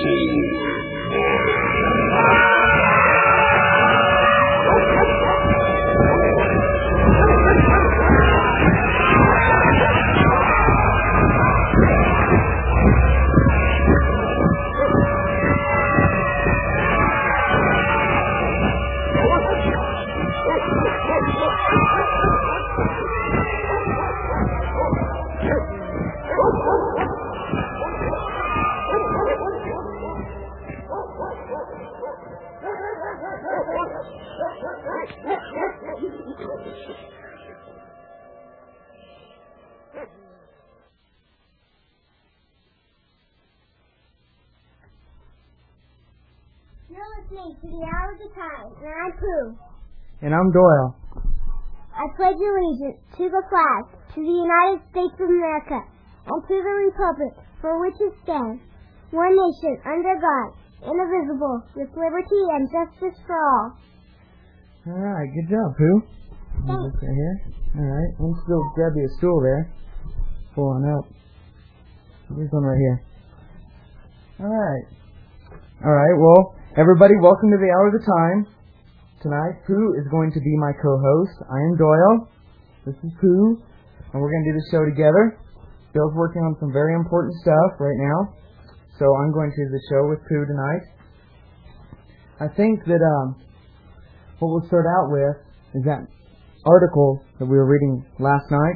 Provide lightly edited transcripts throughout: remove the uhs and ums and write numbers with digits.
You're listening to the Hour of the Time, and I'm Pooh. And I'm Doyle. I pledge allegiance to the flag, to the United States of America, and to the republic for which it stands, one nation, under God, indivisible, with liberty and justice for all. All right, good job, Pooh. Thanks. Right here. All right, I'm still grab you a stool there. Pull on up. There's one right here. All right, well, everybody, welcome to the Hour of the Time. Tonight, Pooh is going to be my co-host. I am Doyle. This is Pooh, and we're going to do the show together. Bill's working on some very important stuff right now, so I'm going to do the show with Pooh tonight. I think that what we'll start out with is that article that we were reading last night.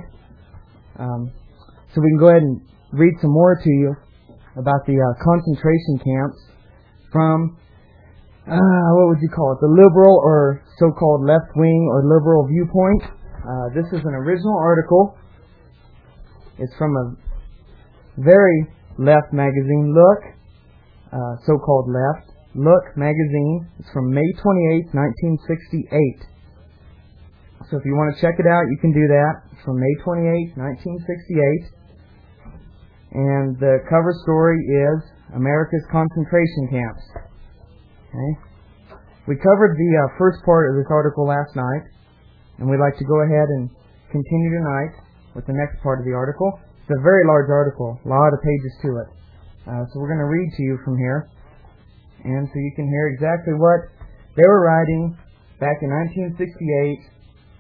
So we can go ahead and read some more to you about the concentration camps from, what would you call it, the liberal or so-called left-wing or liberal viewpoint. This is an original article. It's from a very left magazine, Look, so-called left. Look magazine. It's from May 28th, 1968. So if you want to check it out, you can do that. It's from May 28th, 1968. And the cover story is America's Concentration Camps. Okay. We covered the first part of this article last night, and we'd like to go ahead and continue tonight with the next part of the article. It's a very large article, a lot of pages to it. So we're going to read to you from here, and so you can hear exactly what they were writing back in 1968.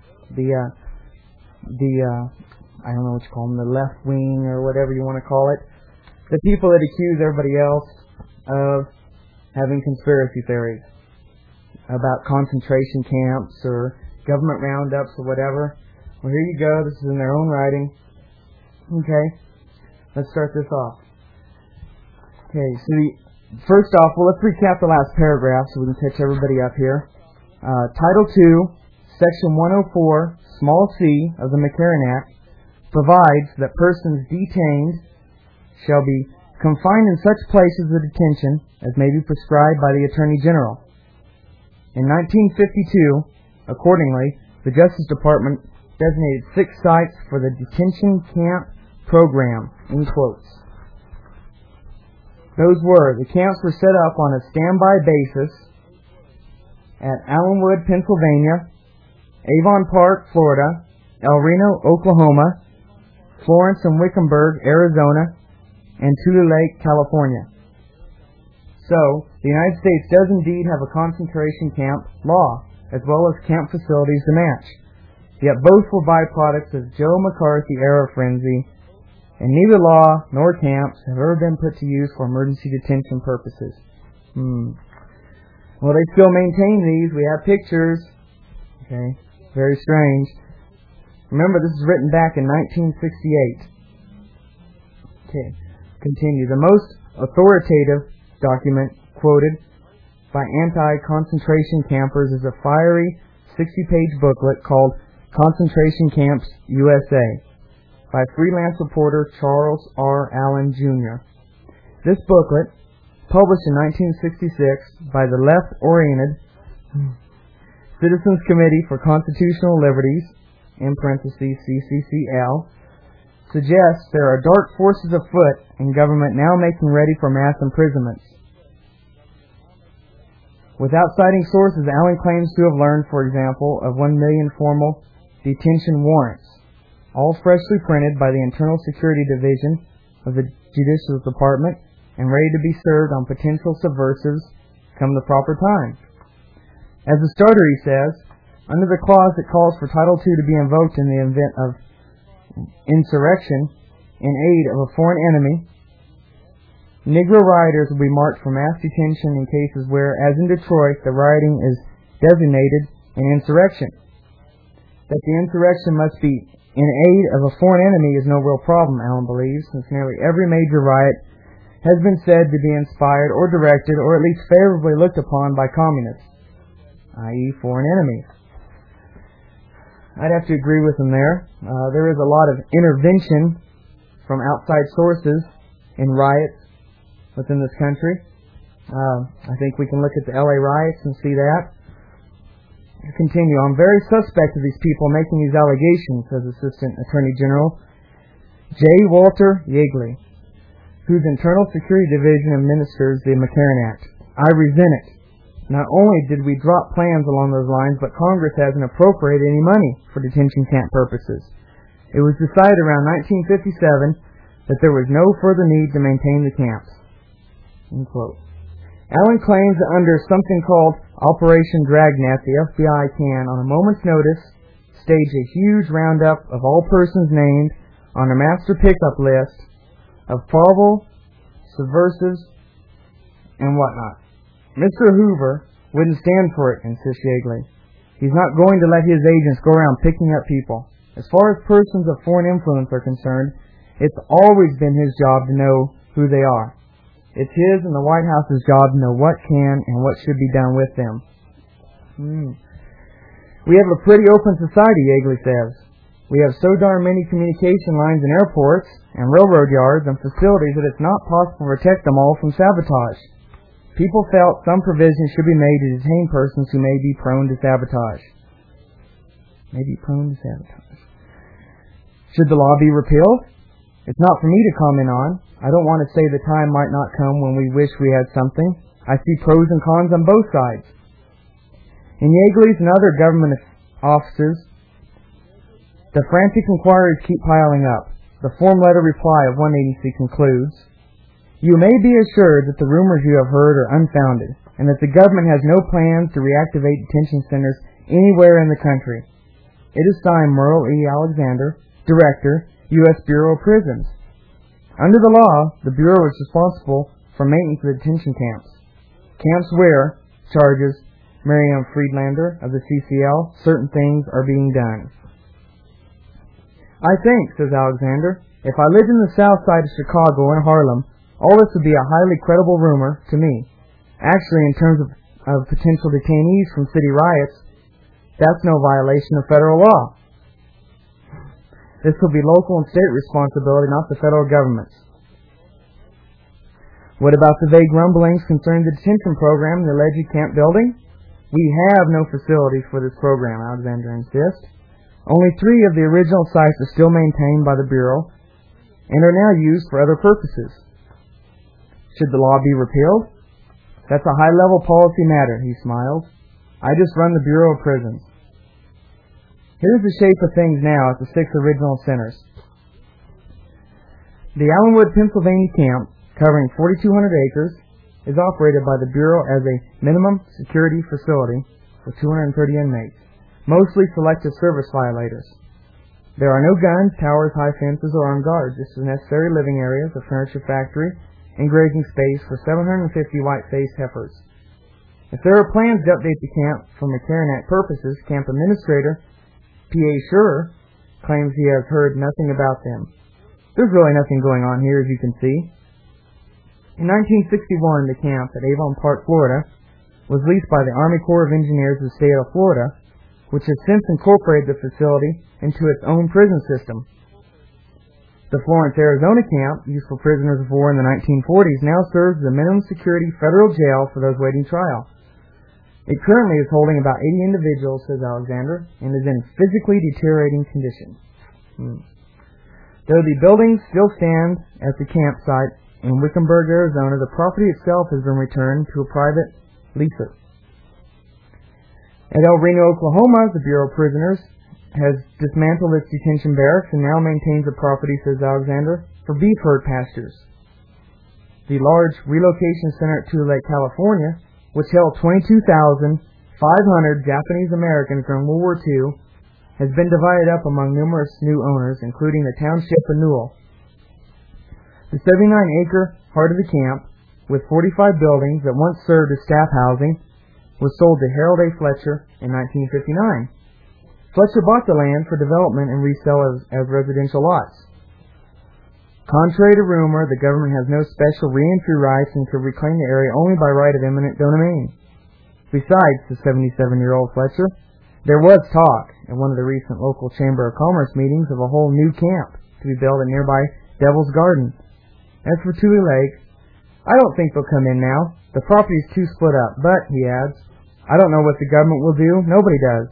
I don't know what you call them, the left wing or whatever you want to call it. The people that accuse everybody else of having conspiracy theories about concentration camps or government roundups or whatever. Well, here you go. This is in their own writing. Okay, let's start this off. Okay, so first off, well, let's recap the last paragraph so we can catch everybody up here. Title 2, Section 104, small c of the McCarran Act provides that persons detained shall be confined in such places of detention as may be prescribed by the Attorney General. In 1952, accordingly, the Justice Department designated 6 sites for the detention camp program, in quotes. Those were, the camps were set up on a standby basis at Allenwood, Pennsylvania, Avon Park, Florida, El Reno, Oklahoma, Florence and Wickenburg, Arizona, and Tule Lake, California. So, the United States does indeed have a concentration camp law, as well as camp facilities to match. Yet both were byproducts of Joe McCarthy-era frenzy, and neither law nor camps have ever been put to use for emergency detention purposes. Well, they still maintain these. We have pictures. Okay, very strange. Remember, this is written back in 1968. Okay, continue. The most authoritative document quoted by anti-concentration campers is a fiery 60-page booklet called Concentration Camps USA by freelance reporter Charles R. Allen, Jr. This booklet, published in 1966 by the left-oriented Citizens Committee for Constitutional Liberties, in parentheses CCCL, suggests there are dark forces afoot in government now making ready for mass imprisonments. Without citing sources, Allen claims to have learned, for example, of 1 million formal detention warrants, all freshly printed by the Internal Security Division of the Judicial Department and ready to be served on potential subversives come the proper time. As the starter, he says, under the clause that calls for Title II to be invoked in the event of insurrection in aid of a foreign enemy, Negro rioters will be marked for mass detention in cases where, as in Detroit, the rioting is designated an insurrection. That the insurrection must be in aid of a foreign enemy is no real problem, Allen believes, since nearly every major riot has been said to be inspired or directed or at least favorably looked upon by communists, i.e. foreign enemies. I'd have to agree with him there. There is a lot of intervention from outside sources in riots within this country. I think we can look at the LA riots and see that. Continue. I'm very suspect of these people making these allegations, says Assistant Attorney General J. Walter Yeagley, whose Internal Security Division administers the McCarran Act. I resent it. Not only did we drop plans along those lines, but Congress hasn't appropriated any money for detention camp purposes. It was decided around 1957 that there was no further need to maintain the camps. End quote. Allen claims that under something called Operation Dragnet, the FBI can, on a moment's notice, stage a huge roundup of all persons named on a master pickup list of probable subversives and whatnot. Mr. Hoover wouldn't stand for it, insists Yeagley. He's not going to let his agents go around picking up people. As far as persons of foreign influence are concerned, it's always been his job to know who they are. It's his and the White House's job to know what can and what should be done with them. We have a pretty open society, Yeagley says. We have so darn many communication lines and airports and railroad yards and facilities that it's not possible to protect them all from sabotage. People felt some provision should be made to detain persons who may be prone to sabotage. Should the law be repealed? It's not for me to comment on. I don't want to say the time might not come when we wish we had something. I see pros and cons on both sides. In Yeagley's and other government offices, the frantic inquiries keep piling up. The form letter reply of one agency concludes, "You may be assured that the rumors you have heard are unfounded, and that the government has no plans to reactivate detention centers anywhere in the country. It is signed Merle E. Alexander, Director, U.S. Bureau of Prisons. Under the law, the Bureau is responsible for maintenance of detention camps. Camps where, charges Miriam Friedlander of the CCL, certain things are being done." I think, says Alexander, if I lived in the south side of Chicago and Harlem, all this would be a highly credible rumor to me. Actually, in terms of potential detainees from city riots, that's no violation of federal law. This will be local and state responsibility, not the federal government's. What about the vague rumblings concerning the detention program in the alleged camp building? We have no facilities for this program, Alexander insists. Only 3 of the original sites are still maintained by the Bureau and are now used for other purposes. Should the law be repealed? That's a high-level policy matter, he smiles. I just run the Bureau of Prisons. Here's the shape of things now at the 6 original centers. The Allenwood, Pennsylvania camp, covering 4,200 acres, is operated by the Bureau as a minimum security facility for 230 inmates, mostly selective service violators. There are no guns, towers, high fences, or armed guards. This is necessary living areas, a furniture factory, and grazing space for 750 white-faced heifers. If there are plans to update the camp for McCarran Act purposes, Camp Administrator P.A. Schurer claims he has heard nothing about them. There's really nothing going on here, as you can see. In 1961, the camp at Avon Park, Florida, was leased by the Army Corps of Engineers of the state of Florida, which has since incorporated the facility into its own prison system. The Florence, Arizona camp, used for prisoners of war in the 1940s, now serves as a minimum security federal jail for those waiting trial. It currently is holding about 80 individuals, says Alexander, and is in physically deteriorating condition. Though the buildings still stand at the campsite in Wickenburg, Arizona, the property itself has been returned to a private leaser. At El Reno, Oklahoma, the Bureau of Prisoners has dismantled its detention barracks and now maintains the property, says Alexander, for beef herd pastures. the large relocation center at Tule Lake, California, which held 22,500 Japanese Americans during World War II, has been divided up among numerous new owners, including the township of Newell. The 79-acre heart of the camp, with 45 buildings that once served as staff housing, was sold to Harold A. Fletcher in 1959. Fletcher bought the land for development and resale as residential lots. Contrary to rumor, the government has no special re-entry rights and could reclaim the area only by right of eminent domain. Besides the 77-year-old Fletcher, there was talk at one of the recent local Chamber of Commerce meetings of a whole new camp to be built at nearby Devil's Garden. As for Tule Lake, I don't think they'll come in now. The property's too split up, but, he adds, I don't know what the government will do. Nobody does.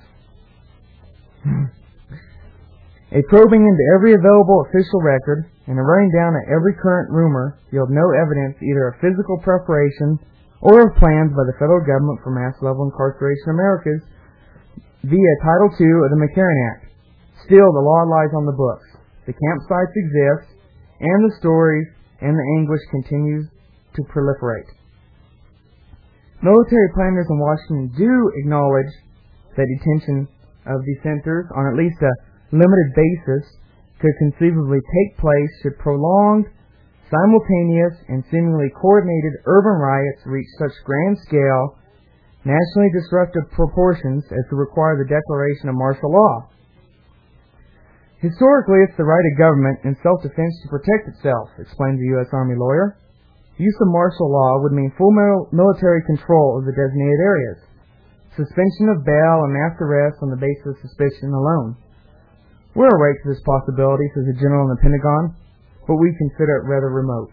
A probing into every available official record and a running down of every current rumor yield no evidence either of physical preparation or of plans by the federal government for mass-level incarceration of Americans via Title II of the McCarran Act. Still, the law lies on the books. The campsites exist, and the stories and the anguish continues to proliferate. Military planners in Washington do acknowledge that detention of dissenters on at least a limited basis could conceivably take place should prolonged, simultaneous, and seemingly coordinated urban riots reach such grand scale, nationally disruptive proportions as to require the declaration of martial law. Historically, it's the right of government in self-defense to protect itself, explains a U.S. Army lawyer. Use of martial law would mean full military control of the designated areas, suspension of bail and mass arrest on the basis of suspicion alone. We're awake to this possibility, says a general in the Pentagon, but we consider it rather remote.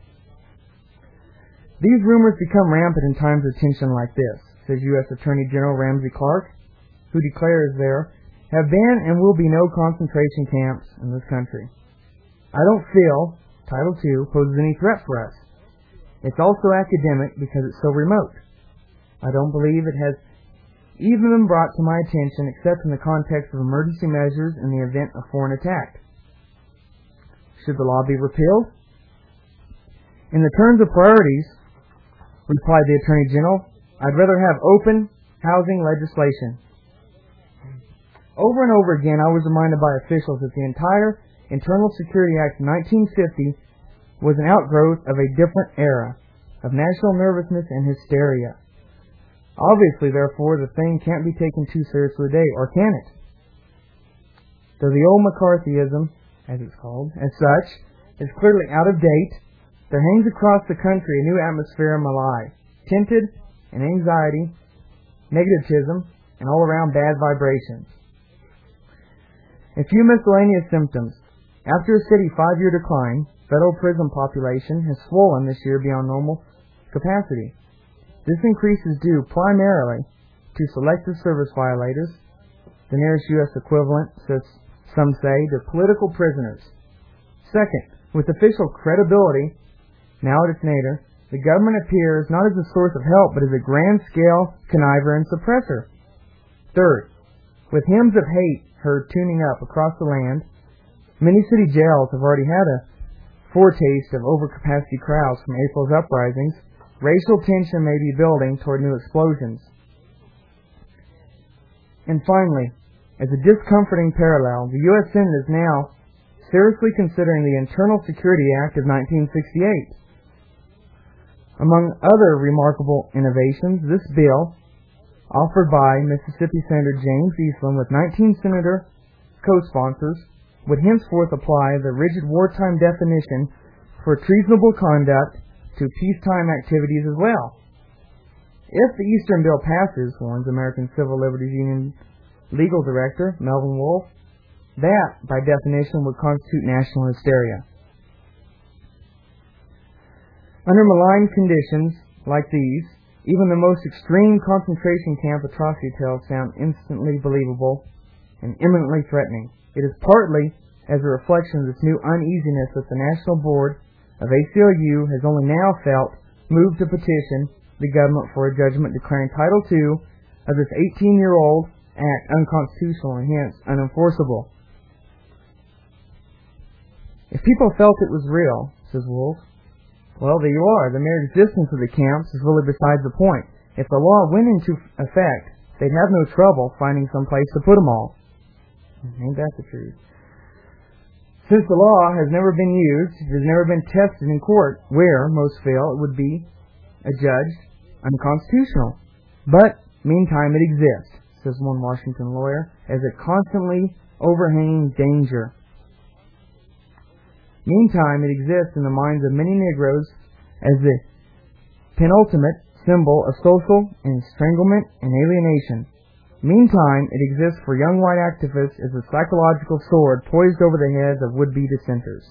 These rumors become rampant in times of tension like this, says U.S. Attorney General Ramsey Clark, who declares there have been and will be no concentration camps in this country. I don't feel Title II poses any threat for us. It's also academic because it's so remote. I don't believe it has even been brought to my attention except in the context of emergency measures in the event of foreign attack. Should the law be repealed? In the terms of priorities, replied the Attorney General, I'd rather have open housing legislation. Over and over again, I was reminded by officials that the entire Internal Security Act of 1950 was an outgrowth of a different era of national nervousness and hysteria. Obviously, therefore, the thing can't be taken too seriously today, or can it? Though the old McCarthyism, as it's called, as such, is clearly out of date, there hangs across the country a new atmosphere of malign, tinted and anxiety, negativism, and all-around bad vibrations. A few miscellaneous symptoms. After a steady 5-year decline, federal prison population has swollen this year beyond normal capacity. This increase is due primarily to selective service violators, the nearest U.S. equivalent, some say, to political prisoners. Second, with official credibility now at its nadir, the government appears not as a source of help, but as a grand-scale conniver and suppressor. Third, with hymns of hate heard tuning up across the land, many city jails have already had a foretaste of overcapacity crowds from April's uprisings. Racial tension may be building toward new explosions. And finally, as a discomforting parallel, the U.S. Senate is now seriously considering the Internal Security Act of 1968. Among other remarkable innovations, this bill, offered by Mississippi Senator James Eastland with 19 senator co-sponsors, would henceforth apply the rigid wartime definition for treasonable conduct to peacetime activities as well. If the Eastern Bill passes, warns American Civil Liberties Union Legal Director Melvin Wolf, that, by definition, would constitute national hysteria. Under malign conditions like these, even the most extreme concentration camp atrocity tales sound instantly believable and imminently threatening. It is partly as a reflection of this new uneasiness that the National Board of ACLU has only now felt moved to petition the government for a judgment declaring Title II of this 18-year-old act unconstitutional and hence unenforceable. If people felt it was real, says Wolf, Well, there you are. The mere existence of the camps is really besides the point. If the law went into effect, they'd have no trouble finding some place to put them all. Ain't that the truth? Since the law has never been used, it has never been tested in court, where, most feel, it would be adjudged unconstitutional. But, meantime, it exists, says one Washington lawyer, as a constantly overhanging danger. Meantime, it exists in the minds of many Negroes as the penultimate symbol of social estranglement and alienation. Meantime, it exists for young white activists as a psychological sword poised over the heads of would-be dissenters.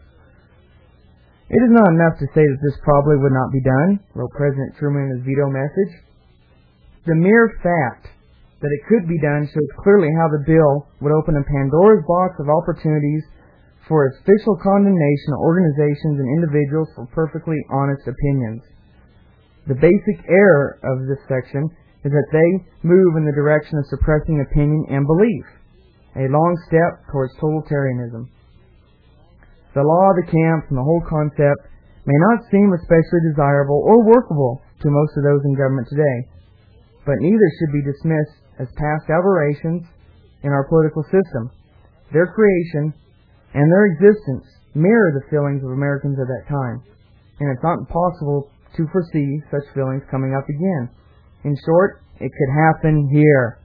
It is not enough to say that this probably would not be done, wrote President Truman in his veto message. The mere fact that it could be done shows clearly how the bill would open a Pandora's box of opportunities for official condemnation of organizations and individuals for perfectly honest opinions. The basic error of this section is that they move in the direction of suppressing opinion and belief, a long step towards totalitarianism. The law, the camps, and the whole concept may not seem especially desirable or workable to most of those in government today, but neither should be dismissed as past aberrations in our political system. Their creation and their existence mirror the feelings of Americans at that time, and it's not impossible to foresee such feelings coming up again. In short, it could happen here.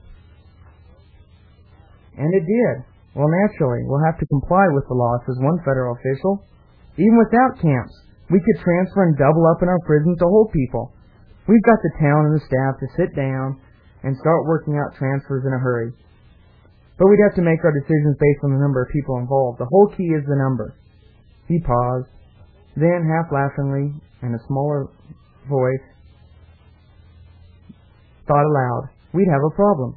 And it did. Well, naturally, we'll have to comply with the law, says one federal official. Even without camps, we could transfer and double up in our prisons to hold people. We've got the town and the staff to sit down and start working out transfers in a hurry. But we'd have to make our decisions based on the number of people involved. The whole key is the number. He paused. Then, half-laughingly, in a smaller voice, thought aloud, we'd have a problem.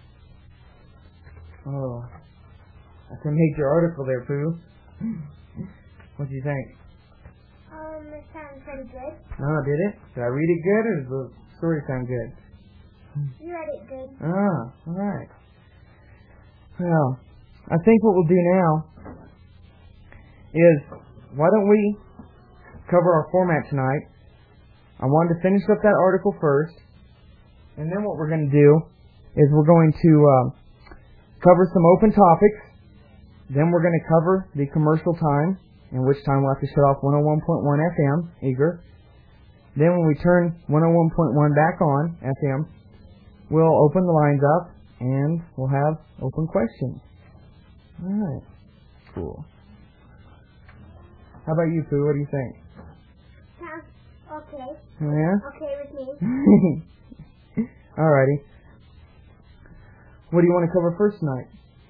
Oh, that's a major article there, Pooh. What do you think? It sounds pretty good. Oh, did it? Did I read it good, or does the story sound good? You read it good. Ah, all right. Well, I think what we'll do now is, why don't we cover our format tonight? I wanted to finish up that article first, and then what we're going to do is we're going to cover some open topics. Then we're going to cover the commercial time, in which time we'll have to shut off 101.1 FM, eager. Then when we turn 101.1 back on FM, we'll open the lines up, and we'll have open questions. All right. Cool. How about you, Pooh? What do you think? Sounds okay. Yeah? Okay with me. Alrighty. What do you want to cover first tonight?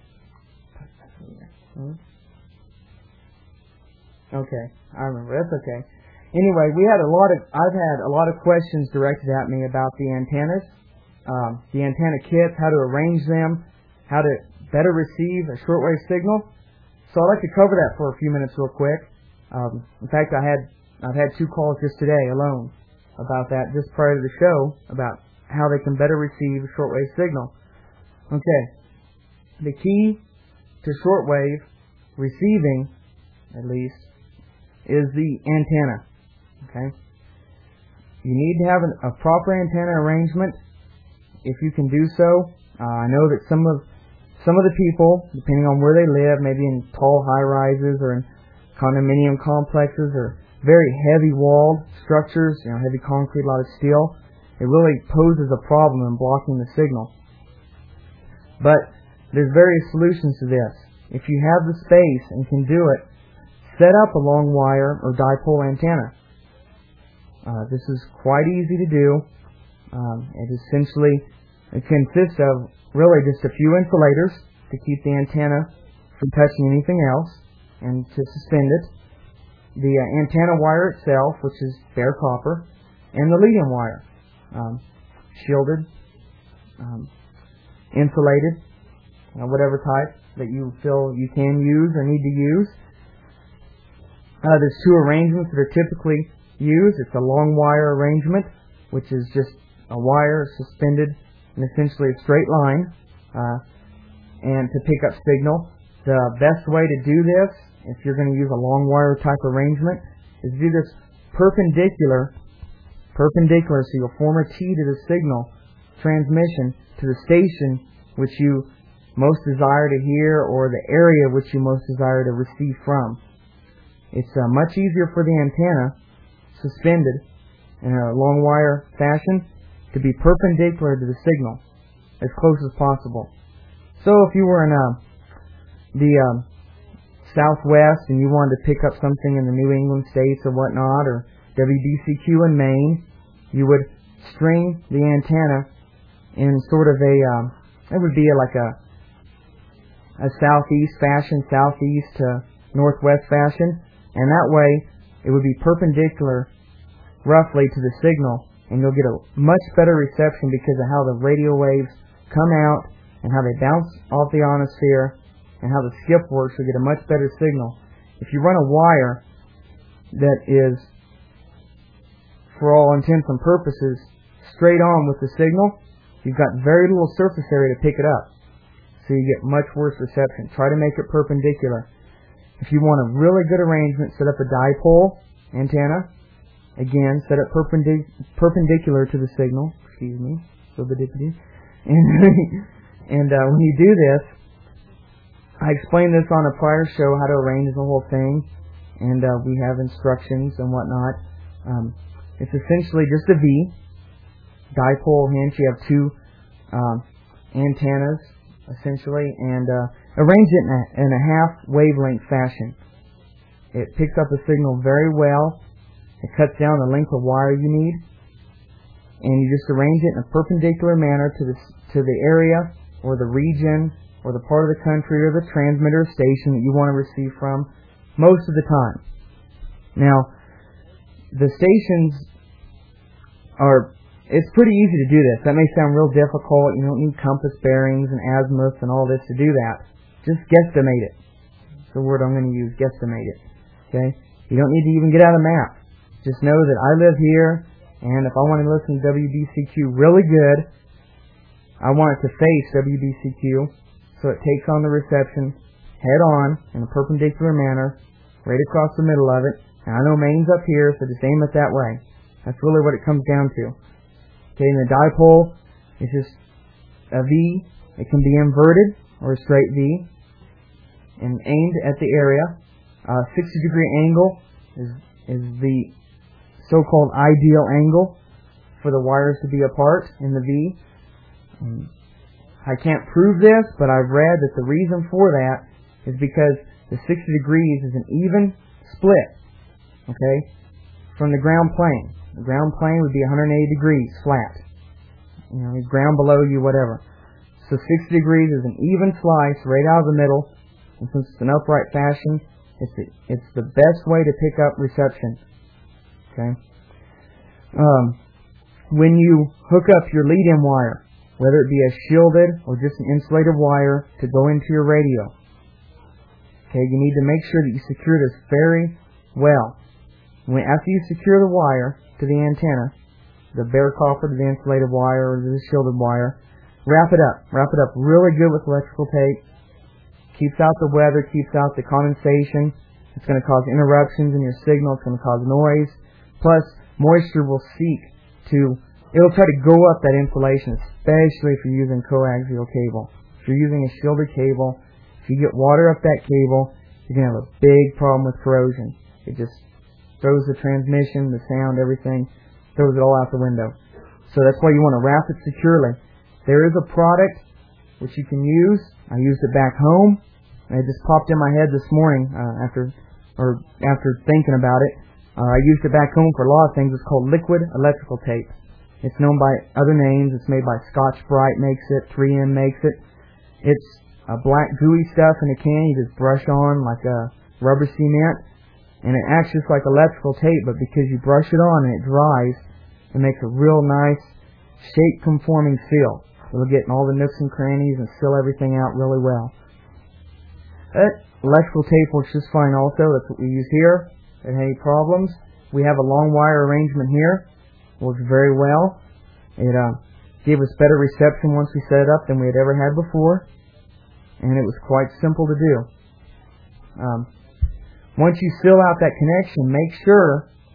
Okay, I remember. That's okay. Anyway, I've had a lot of questions directed at me about the antennas, the antenna kits, how to arrange them, how to better receive a shortwave signal. So I'd like to cover that for a few minutes real quick. In fact, I've had 2 calls just today alone about that, just prior to the show, about how they can better receive a shortwave signal. Okay, the key to shortwave receiving, at least, is the antenna. Okay, you need to have a proper antenna arrangement. If you can do so, I know that some of the people, depending on where they live, maybe in tall high-rises or in condominium complexes or very heavy walled structures, heavy concrete, a lot of steel, it really poses a problem in blocking the signal. But there's various solutions to this. If you have the space and can do it, set up a long wire or dipole antenna. This is quite easy to do. It consists of really just a few insulators to keep the antenna from touching anything else and to suspend it. The antenna wire itself, which is bare copper, and the leading wire, shielded, insulated, whatever type that you feel you can use or need to use. There's 2 arrangements that are typically used. It's a long wire arrangement, which is just a wire suspended in essentially a straight line, and to pick up signal. The best way to do this, if you're going to use a long wire type arrangement, is to do this perpendicular, so you'll form a T to the signal transmission to the station which you most desire to hear or the area which you most desire to receive from. It's much easier for the antenna, suspended in a long wire fashion, to be perpendicular to the signal as close as possible. So if you were in the Southwest and you wanted to pick up something in the New England states or whatnot, or WDCQ in Maine, you would string the antenna in sort of it would be like a southeast fashion, southeast to northwest fashion, and that way it would be perpendicular roughly to the signal, and you'll get a much better reception because of how the radio waves come out and how they bounce off the ionosphere and how the skip works. You'll get a much better signal. If you run a wire that is, for all intents and purposes, straight on with the signal, you've got very little surface area to pick it up. So you get much worse reception. Try to make it perpendicular. If you want a really good arrangement, set up a dipole antenna. Again, set it perpendicular to the signal. Excuse me. And when you do this, I explained this on a prior show, how to arrange the whole thing. And we have instructions and whatnot. It's essentially just a V. Dipole hinge. You have two antennas, essentially, and arrange it in a half wavelength fashion. It picks up the signal very well. It cuts down the length of wire you need, and you just arrange it in a perpendicular manner to the area or the region or the part of the country or the transmitter station that you want to receive from most of the time. Now, the stations are, it's pretty easy to do this. That may sound real difficult. You don't need compass bearings and azimuths and all this to do that. Just guesstimate it. That's the word I'm going to use, guesstimate it. Okay? You don't need to even get out a map. Just know that I live here, and if I want to listen to WBCQ really good, I want it to face WBCQ, so it takes on the reception head on in a perpendicular manner, right across the middle of it. And I know Maine's up here, so just aim it that way. That's really what it comes down to. Okay, and the dipole is just a V. It can be inverted or a straight V, and aimed at the area. 60-degree angle is the so-called ideal angle for the wires to be apart in the V. I can't prove this, but I've read that the reason for that is because the 60 degrees is an even split, okay, from the ground plane. The ground plane would be 180 degrees flat. You know, ground below you, whatever. So 60 degrees is an even slice right out of the middle, and since it's an upright fashion, it's the best way to pick up reception. Okay. When you hook up your lead-in wire, whether it be a shielded or just an insulated wire to go into your radio, okay, you need to make sure that you secure this very well. After you secure the wire to the antenna, the bare copper to the insulated wire or the shielded wire, wrap it up. Wrap it up really good with electrical tape. Keeps out the weather, keeps out the condensation. It's going to cause interruptions in your signal. It's going to cause noise. Plus, moisture will seek it'll try to go up that insulation, especially if you're using coaxial cable. If you're using a shielded cable, if you get water up that cable, you're going to have a big problem with corrosion. It just throws the transmission, the sound, everything, throws it all out the window. So that's why you want to wrap it securely. There is a product which you can use. I used it back home, and it just popped in my head this morning after thinking about it. I used it back home for a lot of things. It's called liquid electrical tape. It's known by other names. It's made by Scotch-Brite makes it, 3M makes it. It's a black gooey stuff in a can you just brush on like a rubber cement, and it acts just like electrical tape, but because you brush it on and it dries, it makes a real nice shape-conforming seal. It'll get in all the nooks and crannies and seal everything out really well. Electrical tape works just fine also. That's what we use here. If any problems, we have a long wire arrangement here. Works very well. It gave us better reception once we set it up than we had ever had before, and it was quite simple to do. Once you seal out that connection, make sure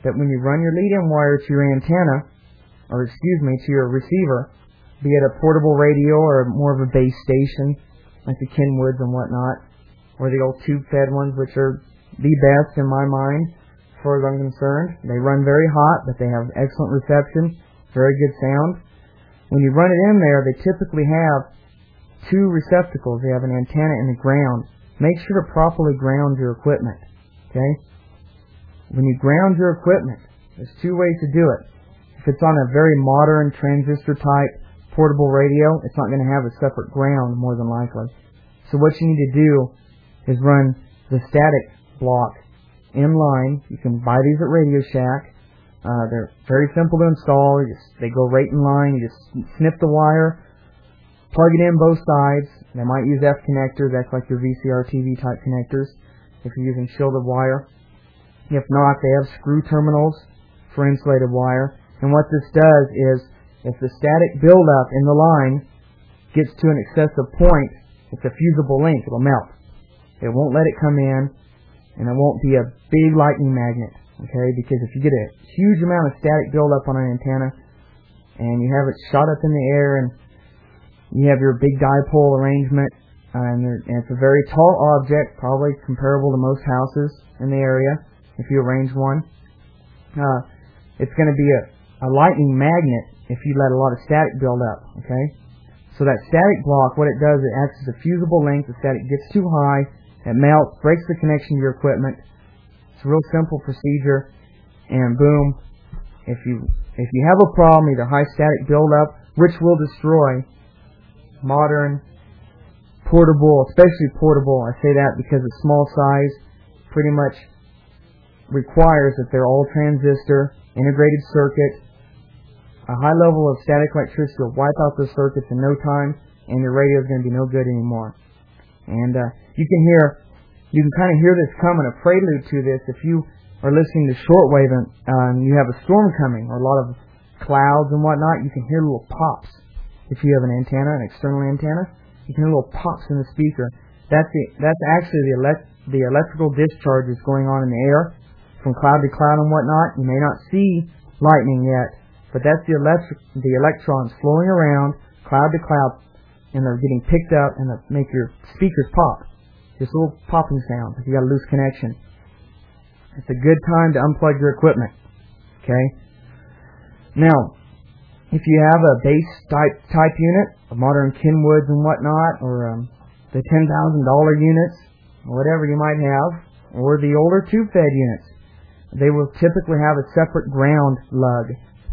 that when you run your lead-in wire to your antenna, to your receiver, be it a portable radio or more of a base station, like the Kenwoods and whatnot, or the old tube-fed ones, which are the best in my mind, as far as I'm concerned. They run very hot, but they have excellent reception, very good sound. When you run it in there, they typically have two receptacles. They have an antenna and a ground. Make sure to properly ground your equipment. Okay? When you ground your equipment, there's two ways to do it. If it's on a very modern transistor type portable radio, it's not going to have a separate ground more than likely. So what you need to do is run the static block in line. You can buy these at Radio Shack. They're very simple to install. They go right in line. You just snip the wire, plug it in both sides. They might use F connectors. That's like your VCR TV type connectors if you're using shielded wire. If not, they have screw terminals for insulated wire. And what this does is, if the static buildup in the line gets to an excessive point, it's a fusible link. It'll melt. It won't let it come in, and it won't be a big lightning magnet. Okay? Because if you get a huge amount of static buildup on an antenna, and you have it shot up in the air, and you have your big dipole arrangement, and it's a very tall object, probably comparable to most houses in the area, if you arrange one, it's going to be a lightning magnet if you let a lot of static build up. Okay? So that static block, what it does, it acts as a fusible link. The static gets too high, it melts, breaks the connection to your equipment. It's a real simple procedure, and boom, if you have a problem, either high static buildup, which will destroy modern portable, especially portable. I say that because it's small size, pretty much requires that they're all transistor, integrated circuit. A high level of static electricity will wipe out those circuits in no time, and your radio is going to be no good anymore. And you can kind of hear this coming, a prelude to this. If you are listening to shortwave and you have a storm coming, or a lot of clouds and whatnot, you can hear little pops. If you have an antenna, an external antenna, you can hear little pops in the speaker. That's actually the electrical discharges going on in the air from cloud to cloud and whatnot. You may not see lightning yet, but that's the electrons flowing around cloud to cloud, and they're getting picked up, and they make your speakers pop. Just a little popping sound if you got a loose connection. It's a good time to unplug your equipment. Okay? Now, if you have a base type unit, a modern Kenwoods and whatnot, or the $10,000 units, or whatever you might have, or the older tube-fed units, they will typically have a separate ground lug.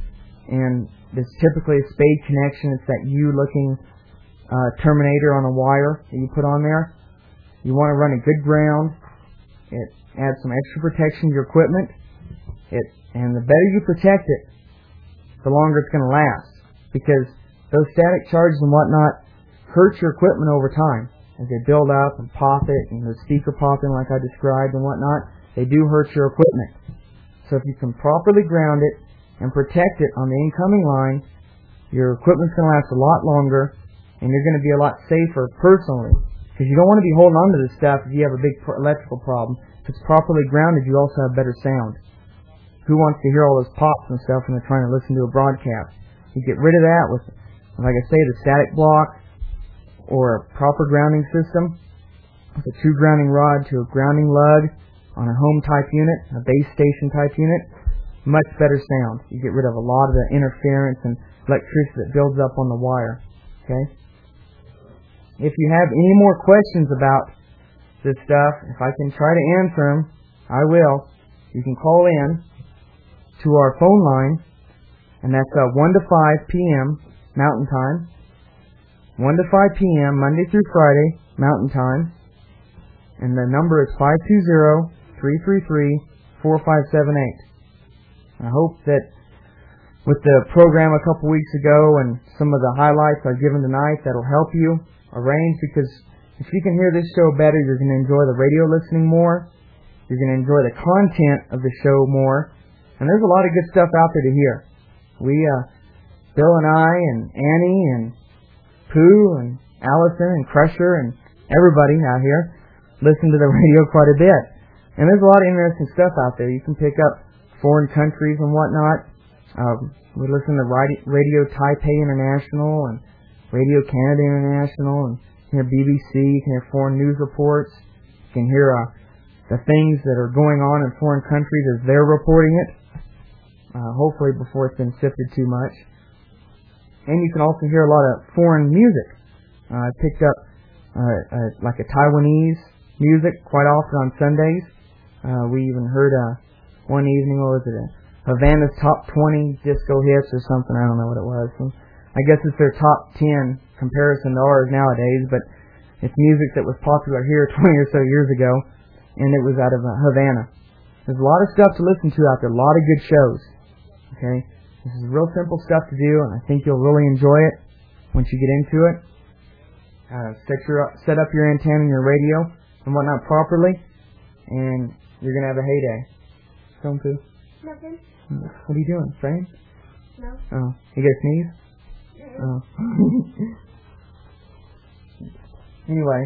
And it's typically a spade connection. It's that U-looking terminator on a wire that you put on there. You want to run a good ground. It adds some extra protection to your equipment. And the better you protect it, the longer it's going to last. Because those static charges and whatnot hurt your equipment over time. As they build up and pop it, and the speaker popping like I described and whatnot, they do hurt your equipment. So if you can properly ground it and protect it on the incoming line, your equipment's going to last a lot longer, and you're going to be a lot safer personally. Because you don't want to be holding on to this stuff if you have a big electrical problem. If it's properly grounded, you also have better sound. Who wants to hear all those pops and stuff when they're trying to listen to a broadcast? You get rid of that with, like I say, the static block or a proper grounding system with a true grounding rod to a grounding lug on a home type unit, a base station type unit. Much better sound. You get rid of a lot of the interference and electricity that builds up on the wire. Okay? If you have any more questions about this stuff, if I can try to answer them, I will. You can call in to our phone line, and that's 1 to 5 p.m. Mountain Time. 1 to 5 p.m. Monday through Friday, Mountain Time. And the number is 520-333-4578. I hope that with the program a couple weeks ago and some of the highlights I've given tonight, that'll help you arrange, because if you can hear this show better, you're going to enjoy the radio listening more. You're going to enjoy the content of the show more. And there's a lot of good stuff out there to hear. Bill and I and Annie and Pooh and Allison and Crusher and everybody out here listen to the radio quite a bit. And there's a lot of interesting stuff out there. You can pick up foreign countries and whatnot. We listen to Radio Taipei International and Radio Canada International, and hear BBC, you can hear foreign news reports, you can hear the things that are going on in foreign countries as they're reporting it, hopefully before it's been sifted too much. And you can also hear a lot of foreign music. I picked up like a Taiwanese music quite often on Sundays. We even heard one evening, what was it, Havana's Top 20 Disco Hits or something, I don't know what it was. So I guess it's their top 10 comparison to ours nowadays, but it's music that was popular here 20 or so years ago, and it was out of Havana. There's a lot of stuff to listen to out there, a lot of good shows. Okay, this is real simple stuff to do, and I think you'll really enjoy it once you get into it. Set up your antenna and your radio and whatnot properly, and you're going to have a heyday. Something, Pooh? Nothing. What are you doing? Praying? No. Oh, you got a sneeze? Oh. Anyway.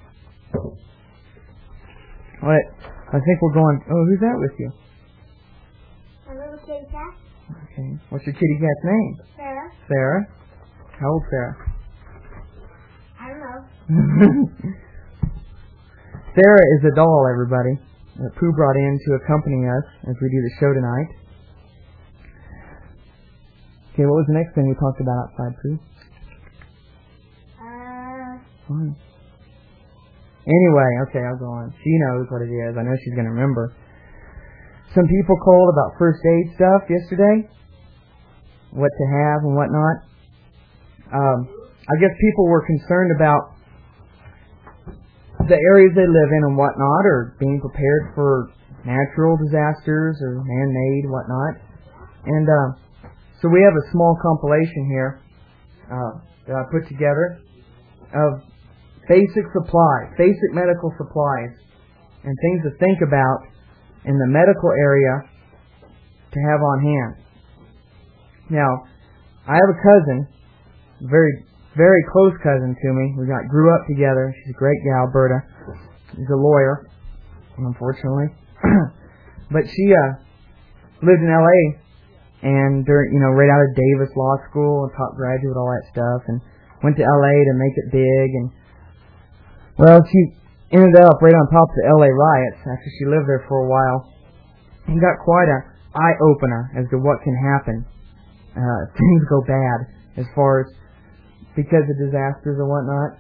What? I think we're going... Oh, who's that with you? A little kitty cat. Okay. What's your kitty cat's name? Sarah. Sarah? How old Sarah? I don't know. Sarah is a doll, everybody, that Pooh brought in to accompany us as we do the show tonight. Okay, what was the next thing we talked about outside, Pooh? Fine. Anyway, okay, I'll go on. She knows what it is. I know she's going to remember. Some people called about first aid stuff yesterday. What to have and what not. I guess people were concerned about the areas they live in and whatnot, or being prepared for natural disasters or man-made whatnot. And so we have a small compilation here that I put together of basic medical supplies, and things to think about in the medical area to have on hand. Now, I have a cousin, very, very close cousin to me. We grew up together. She's a great gal, Berta. She's a lawyer, unfortunately. But she lived in L.A., and right out of Davis Law School, top graduate, all that stuff, and went to L.A. to make it big. And well, she ended up right on top of the L.A. riots after she lived there for a while, and got quite an eye-opener as to what can happen if things go bad, as far as because of disasters or whatnot.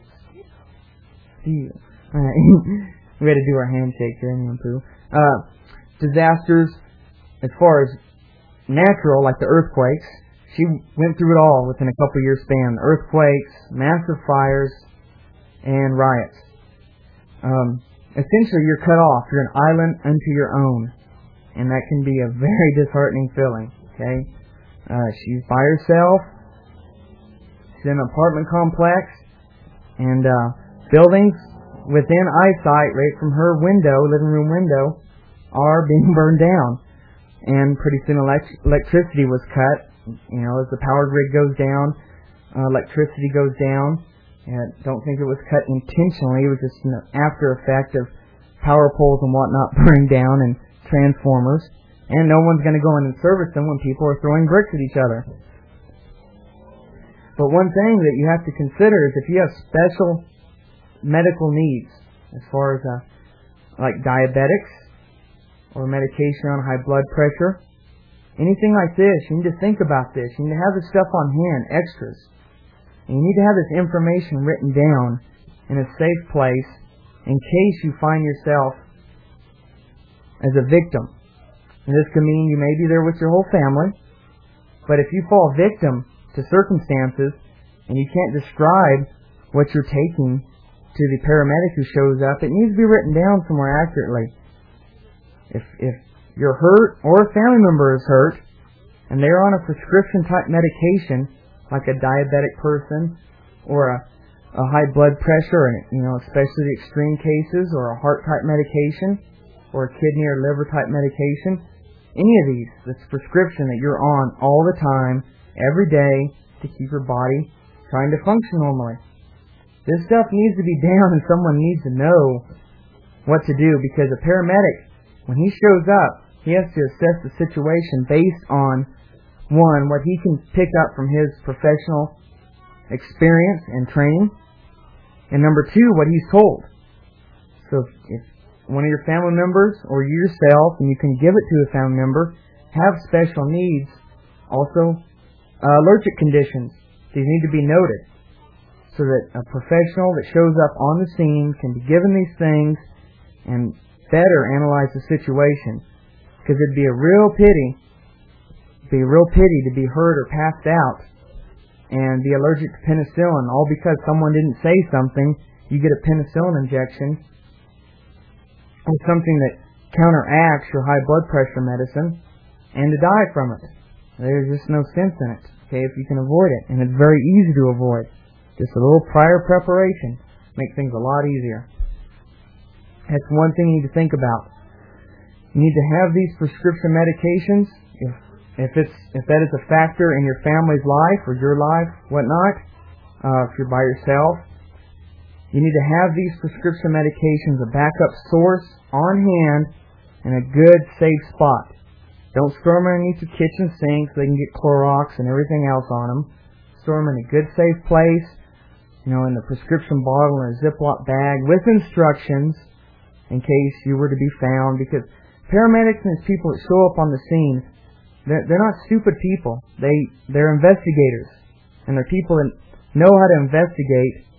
We had to do our handshake here, Pooh. Disasters, as far as natural, like the earthquakes, she went through it all within a couple years span. Earthquakes, massive fires, and riots. Essentially, you're cut off. You're an island unto your own, and that can be a very disheartening feeling. Okay, she's by herself. She's in an apartment complex, and buildings within eyesight, right from her window, living room window, are being burned down. And pretty soon electricity was cut. As the power grid goes down, electricity goes down. And I don't think it was cut intentionally. It was just an after effect of power poles and whatnot burning down and transformers. And no one's going to go in and service them when people are throwing bricks at each other. But one thing that you have to consider is if you have special medical needs, as far as like diabetics, or medication on high blood pressure, anything like this, you need to think about this. You need to have this stuff on hand, extras. And you need to have this information written down in a safe place in case you find yourself as a victim. And this could mean you may be there with your whole family, but if you fall victim to circumstances and you can't describe what you're taking to the paramedic who shows up, it needs to be written down somewhere accurately. If you're hurt or a family member is hurt and they're on a prescription type medication, like a diabetic person or a high blood pressure, and especially the extreme cases, or a heart type medication or a kidney or liver type medication, any of these, this prescription that you're on all the time, every day, to keep your body trying to function normally. This stuff needs to be down, and someone needs to know what to do, because a paramedic, when he shows up, he has to assess the situation based on, one, what he can pick up from his professional experience and training, and number two, what he's told. So if one of your family members or you yourself, and you can give it to a family member, have special needs, also allergic conditions, these need to be noted so that a professional that shows up on the scene can be given these things and better analyze the situation. Because it'd be a real pity to be hurt or passed out and be allergic to penicillin, all because someone didn't say something. You get a penicillin injection or something that counteracts your high blood pressure medicine, and to die from it. There's just no sense in it, okay, if you can avoid it. And it's very easy to avoid. Just a little prior preparation makes things a lot easier. That's one thing you need to think about. You need to have these prescription medications if that is a factor in your family's life or your life, whatnot. If you're by yourself, you need to have these prescription medications, a backup source on hand, and a good, safe spot. Don't store them underneath your kitchen sink so they can get Clorox and everything else on them. Store them in a good, safe place, in the prescription bottle in a Ziploc bag with instructions in case you were to be found. Because paramedics and these people that show up on the scene, they're not stupid people. They're investigators, and they're people that know how to investigate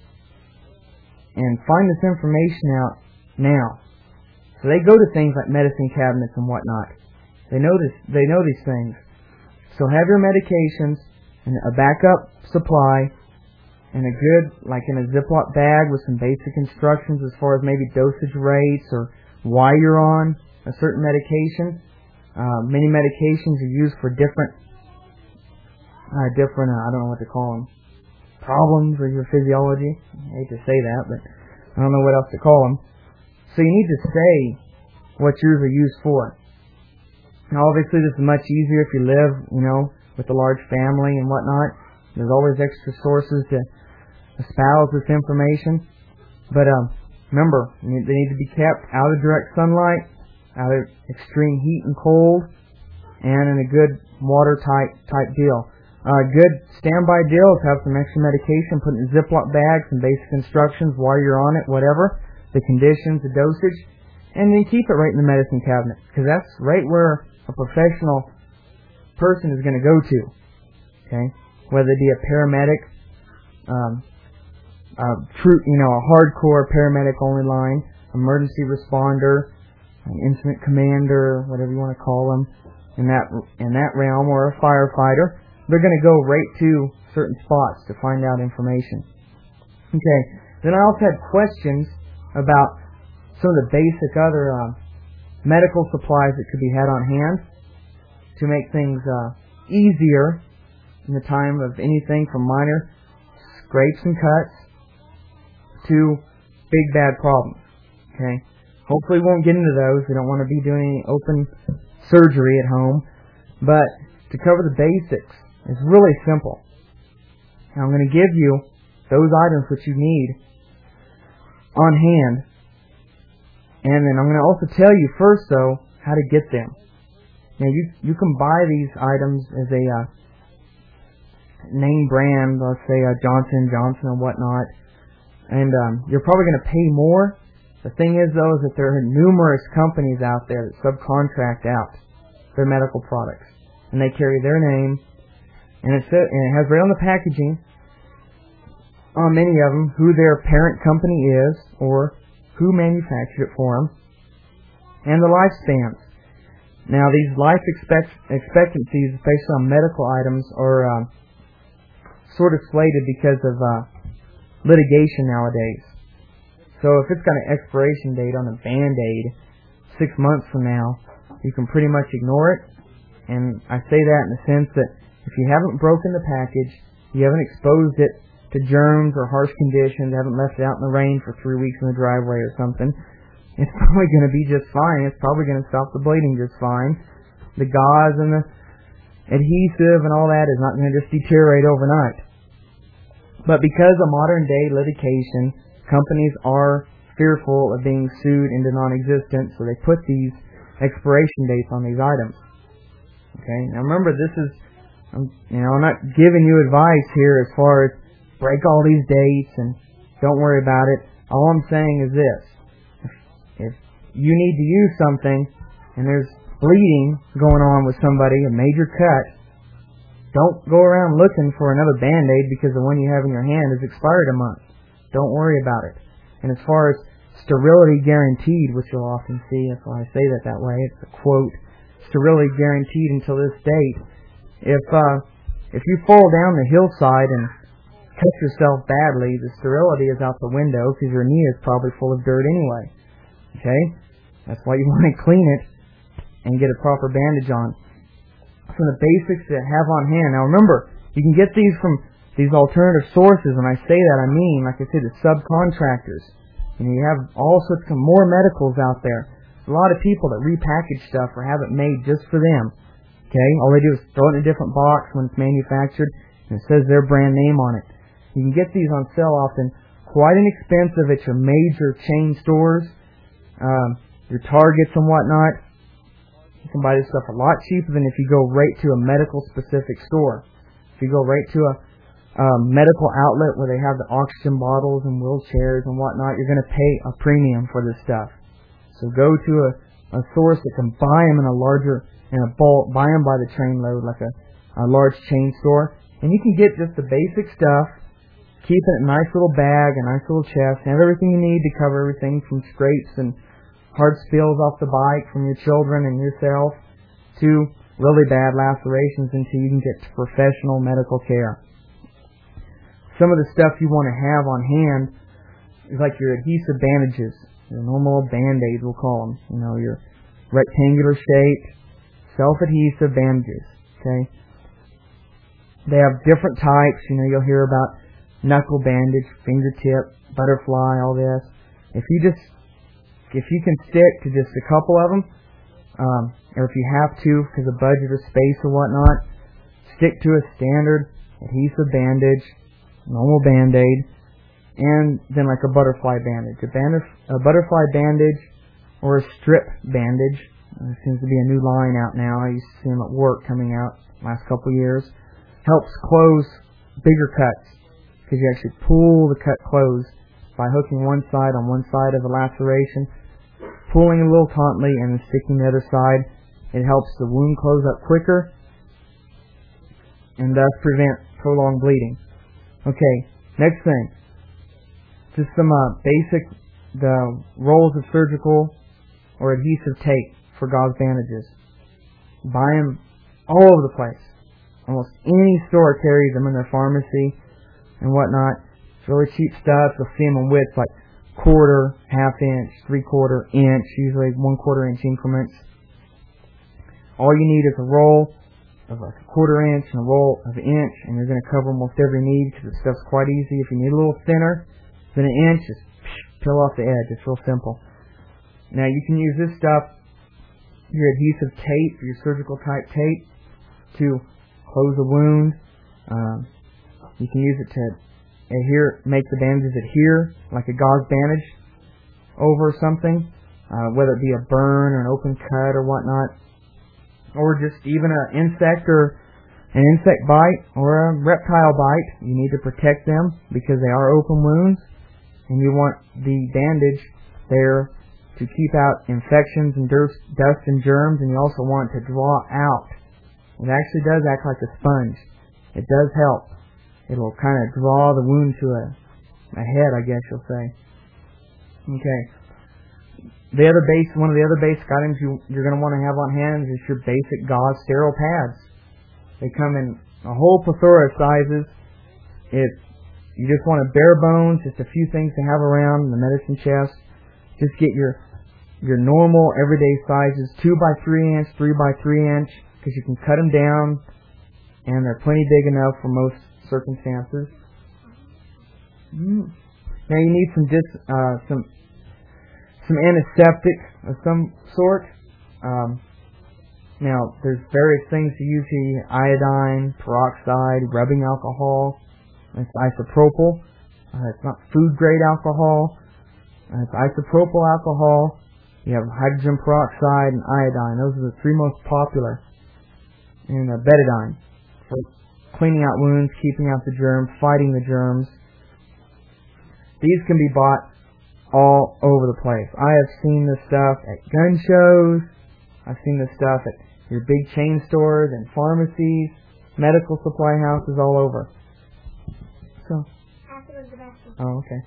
and find this information out now. So they go to things like medicine cabinets and whatnot. They know these things. So have your medications and a backup supply and a good, like in a Ziploc bag with some basic instructions as far as maybe dosage rates or why you're on a certain medication. Many medications are used for different, I don't know what to call them, problems with your physiology. I hate to say that, but I don't know what else to call them. So you need to say what yours are used for. Now, obviously, this is much easier if you live, with a large family and whatnot. There's always extra sources to espouse this information. But remember, they need to be kept out of direct sunlight, out of extreme heat and cold, and in a good watertight deal. Good standby deal is have some extra medication, put in a Ziploc bag, some basic instructions while you're on it, whatever, the conditions, the dosage, and then keep it right in the medicine cabinet, because that's right where a professional person is going to go to. Okay, whether it be a paramedic, a hardcore paramedic only line, emergency responder, an incident commander, whatever you want to call them, in that realm, or a firefighter. They're going to go right to certain spots to find out information. Okay, then I also had questions about some of the basic other medical supplies that could be had on hand to make things easier in the time of anything from minor scrapes and cuts to big bad problems. Okay, hopefully we won't get into those. We don't want to be doing any open surgery at home, but to cover the basics, it's really simple. Now I'm going to give you those items that you need on hand, and then I'm going to also tell you first, though, how to get them. Now you can buy these items as a name brand, let's say Johnson & Johnson and whatnot, and you're probably going to pay more. The thing is, though, is that there are numerous companies out there that subcontract out their medical products, and they carry their name. And it has right on the packaging, on many of them, who their parent company is, or who manufactured it for them, and the lifespans. Now, these life expectancies, especially on medical items, are sort of slated because of litigation nowadays. So if it's got an expiration date on a Band-Aid 6 months from now, you can pretty much ignore it. And I say that in the sense that if you haven't broken the package, you haven't exposed it to germs or harsh conditions, haven't left it out in the rain for 3 weeks in the driveway or something, it's probably going to be just fine. It's probably going to stop the bleeding just fine. The gauze and the adhesive and all that is not going to just deteriorate overnight. But because of modern day litigation, companies are fearful of being sued into non-existence, so they put these expiration dates on these items. Okay, now remember, this is, I'm not giving you advice here as far as break all these dates and don't worry about it. All I'm saying is this: if you need to use something and there's bleeding going on with somebody, a major cut, don't go around looking for another Band-Aid because the one you have in your hand is expired a month. Don't worry about it. And as far as sterility guaranteed, which you'll often see, that's why I say that way, it's a quote, sterility guaranteed until this date. If you fall down the hillside and cut yourself badly, the sterility is out the window because your knee is probably full of dirt anyway. Okay? That's why you want to clean it and get a proper bandage on. So the basics to have on hand. Now remember, you can get these from these alternative sources. When I say that, I mean, like I said, the subcontractors. You have all sorts of more medicals out there. There's a lot of people that repackage stuff or have it made just for them. Okay? All they do is throw it in a different box when it's manufactured, and it says their brand name on it. You can get these on sale often quite inexpensive at your major chain stores, your Targets and whatnot. You can buy this stuff a lot cheaper than if you go right to a medical-specific store. If you go right to a medical outlet where they have the oxygen bottles and wheelchairs and whatnot, you're going to pay a premium for this stuff. So go to a source that can buy them in a bulk, buy them by the trainload, like a large chain store, and you can get just the basic stuff, keep it in a nice little bag, a nice little chest, and have everything you need to cover everything from scrapes and hard spills off the bike from your children and yourself to really bad lacerations until you can get to professional medical care. Some of the stuff you want to have on hand is like your adhesive bandages, your normal Band-Aids, we'll call them. Your rectangular shaped, self-adhesive bandages. Okay, they have different types. You'll hear about knuckle bandage, fingertip, butterfly, all this. If you can stick to just a couple of them, or if you have to because of budget or space or whatnot, stick to a standard adhesive bandage, normal Band-Aid, and then like a butterfly bandage. A butterfly bandage or a strip bandage. There seems to be a new line out now. I used to see them at work coming out last couple of years. Helps close bigger cuts because you actually pull the cut closed by hooking one side on one side of the laceration, pulling a little tautly, and then sticking the other side. It helps the wound close up quicker and thus prevent prolonged bleeding. Okay, next thing. Just some basic rolls of surgical or adhesive tape for gauze bandages. Buy them all over the place. Almost any store carries them in their pharmacy and whatnot. It's really cheap stuff. You'll see them in widths like quarter, half inch, 3/4 inch, usually 1/4 inch increments. All you need is a roll of like a 1/4 inch and a roll of an inch, and you're going to cover almost every need because the stuff's quite easy. If you need a little thinner than an inch, just peel off the edge. It's real simple. Now you can use this stuff, your adhesive tape, your surgical type tape, to close a wound. You can use it to make the bandages adhere like a gauze bandage over something, whether it be a burn or an open cut or whatnot, or just even an insect bite or a reptile bite. You need to protect them because they are open wounds, and you want the bandage there to keep out infections and dust and germs, and you also want it to draw out. It actually does act like a sponge. It does help. It'll kind of draw the wound to a head, I guess you'll say. Okay. One of the other basic items you're going to want to have on hand is your basic gauze sterile pads. They come in a whole plethora of sizes. You just want a bare bones, just a few things to have around in the medicine chest. Just get your normal everyday sizes, 2x3 inch, 3x3 inch, because you can cut them down, and they're plenty big enough for most circumstances. Now you need some antiseptic of some sort. Now there's various things to use here: iodine, peroxide, rubbing alcohol. It's isopropyl. It's not food grade alcohol. It's isopropyl alcohol. You have hydrogen peroxide and iodine. Those are the three most popular. And betadine for cleaning out wounds, keeping out the germs, fighting the germs. These can be bought all over the place. I have seen this stuff at gun shows. I've seen this stuff at your big chain stores and pharmacies, medical supply houses all over. So. Oh, okay.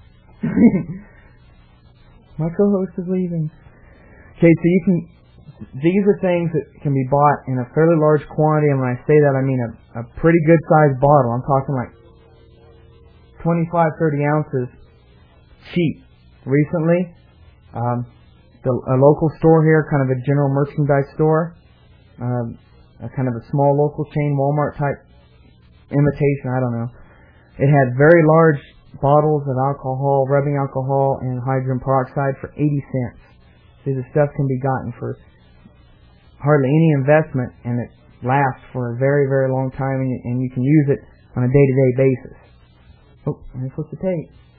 My co-host is leaving. Okay, so these are things that can be bought in a fairly large quantity, and when I say that, I mean a pretty good sized bottle. I'm talking like 25, 30 ounces cheap. Recently, a local store here, kind of a general merchandise store, a kind of a small local chain, Walmart type imitation, I don't know. It had very large bottles of alcohol, rubbing alcohol, and hydrogen peroxide for 80 cents. See, the stuff can be gotten for hardly any investment, and it lasts for a very, very long time, and you can use it on a day-to-day basis. Oh, let me flip the tape.